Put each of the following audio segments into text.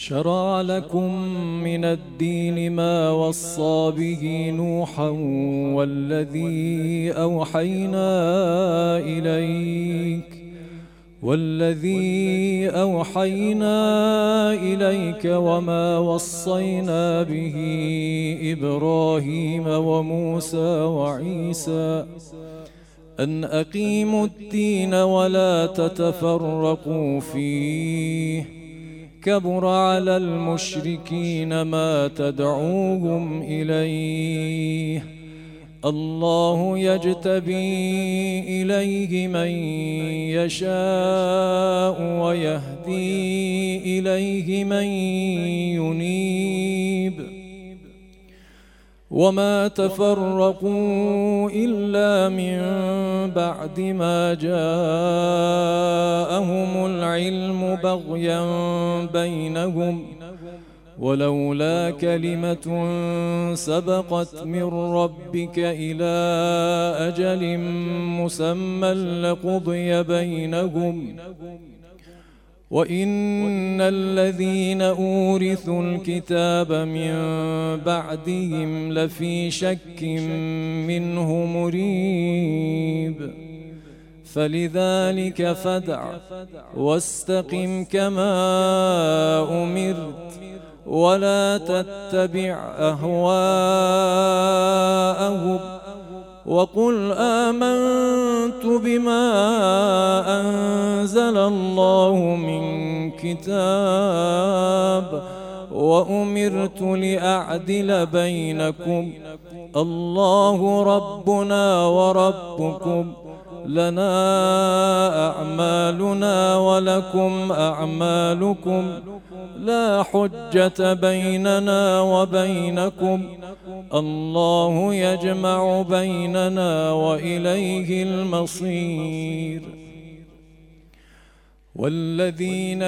شرع لكم من الدين ما وصى به نوحا والذي أوحينا إليك وما وصينا به إبراهيم وموسى وعيسى أن أقيموا الدين ولا تتفرقوا فيه كبر على المشركين ما تدعوهم إليه الله يجتبي إليه من يشاء ويهدي إليه من ينيب وما تفرقوا إلا من بعد ما جاءهم العلم بغيا بينهم ولولا كلمة سبقت من ربك إلى أجل مسمى لقضي بينهم وإن الذين أورثوا الكتاب من بعدهم لفي شك منه مريب فلذلك فادع واستقم كما أمرت ولا تتبع أهواءهم وقل آمنت بما أنزل الله من كتاب وأمرت لأعدل بينكم الله ربنا وربكم لنا أعمالنا ولكم أعمالكم لا حجة بيننا وبينكم الله يجمع بيننا وإليه المصير والذين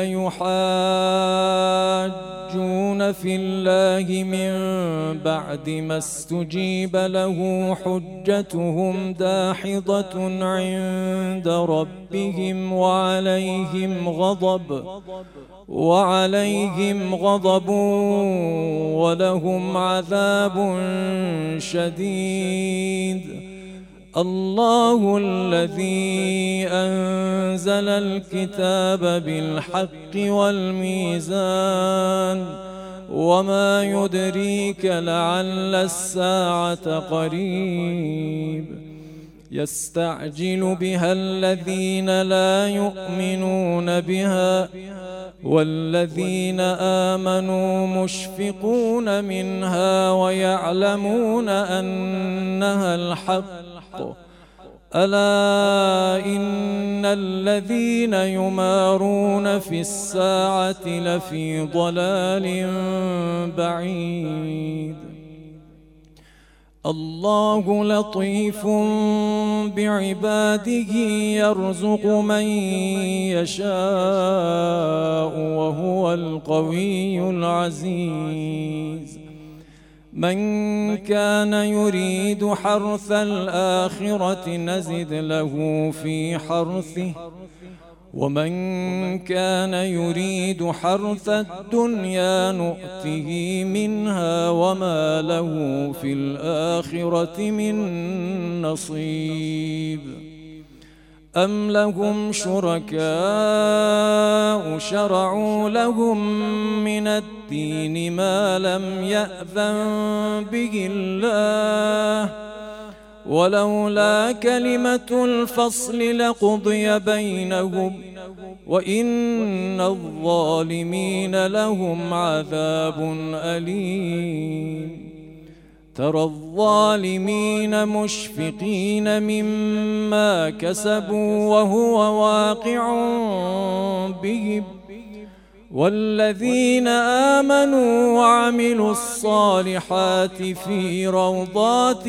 يحاجون في الله من بعد ما استجيب له حجتهم داحضة عند ربهم وعليهم غضب ولهم عذاب شديد الله الذي أنزل الكتاب بالحق والميزان وما يدريك لعل الساعة قريب يستعجل بها الذين لا يؤمنون بها والذين آمنوا مشفقون منها ويعلمون أنها الحق ألا إن الذين يمارون في الساعة لفي ضلال بعيد الله لطيف بعباده يرزق من يشاء وهو القوي العزيز من كان يريد حرث الآخرة نزد له في حرثه ومن كان يريد حرث الدنيا نؤته منها وما له في الآخرة من نصيب أم لهم شركاء شرعوا لهم من الدين ما لم يأذن به الله ولولا كلمة الفصل لقضي بينهم وإن الظالمين لهم عذاب أليم ترى الظالمين مشفقين مما كسبوا وهو واقع بهم والذين آمنوا وعملوا الصالحات في روضات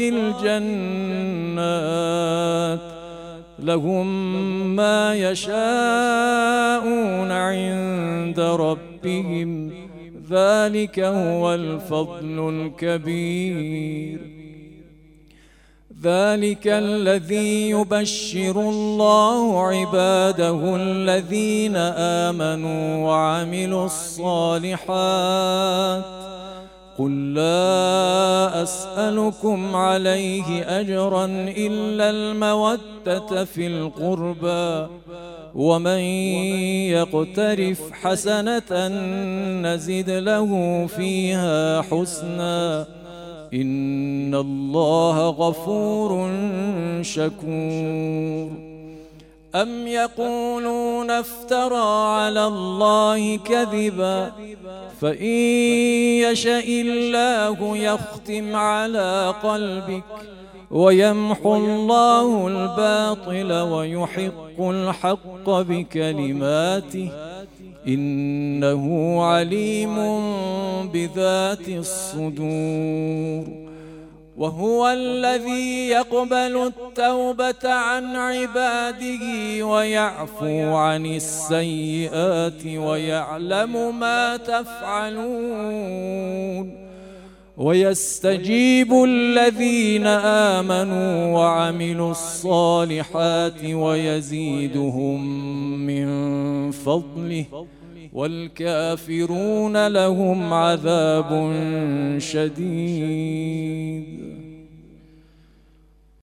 الجنات لهم ما يشاءون عند ربهم ذلك هو الفضل الكبير ذلك الذي يبشر الله عباده الذين آمنوا وعملوا الصالحات قل لا أسألكم عليه أجرا إلا المودة في القربى ومن يقترف حسنة نزد له فيها حسنا إن الله غفور شكور أم يقولون افترى على الله كذبا فإن يشاء الله يختم على قلبك ويمحو الله الباطل ويحق الحق بكلماته إنه عليم بذات الصدور وهو الذي يقبل التوبة عن عباده ويعفو عن السيئات ويعلم ما تفعلون ويستجيب الذين آمنوا وعملوا الصالحات ويزيدهم من فضله والكافرون لهم عذاب شديد